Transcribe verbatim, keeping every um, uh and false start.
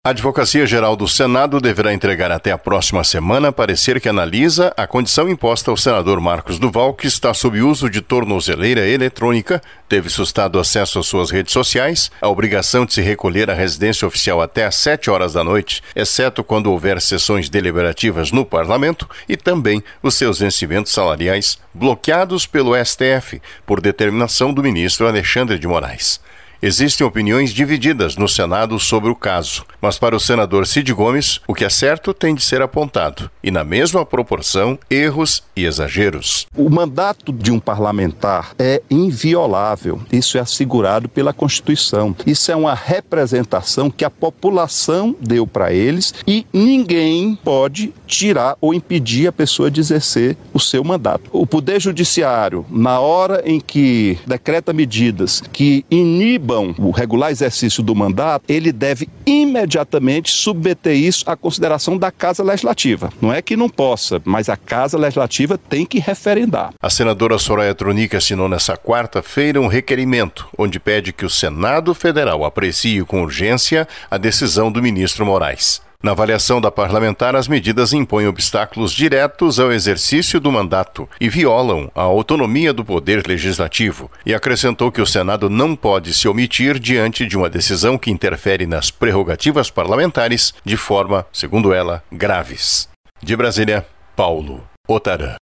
A Advocacia Geral do Senado deverá entregar até a próxima semana parecer que analisa a condição imposta ao senador Marcos Duval, que está sob uso de tornozeleira eletrônica, teve sustado acesso às suas redes sociais, a obrigação de se recolher à residência oficial até às sete horas da noite, exceto quando houver sessões deliberativas no Parlamento, e também os seus vencimentos salariais bloqueados pelo S T F, por determinação do ministro Alexandre de Moraes. Existem opiniões divididas no Senado sobre o caso, mas para o senador Cid Gomes, o que é certo tem de ser apontado, e na mesma proporção, erros e exageros. O mandato de um parlamentar é inviolável, isso é assegurado pela Constituição. Isso é uma representação que a população deu para eles e ninguém pode tirar ou impedir a pessoa de exercer o seu mandato. O Poder Judiciário, na hora em que decreta medidas que inibam o regular exercício do mandato, ele deve imediatamente submeter isso à consideração da Casa Legislativa. Não é que não possa, mas a Casa Legislativa tem que referendar. A senadora Soraya Tronic assinou nesta quarta-feira um requerimento, onde pede que o Senado Federal aprecie com urgência a decisão do ministro Moraes. Na avaliação da parlamentar, as medidas impõem obstáculos diretos ao exercício do mandato e violam a autonomia do Poder Legislativo, e acrescentou que o Senado não pode se omitir diante de uma decisão que interfere nas prerrogativas parlamentares de forma, segundo ela, graves. De Brasília, Paulo Otarã.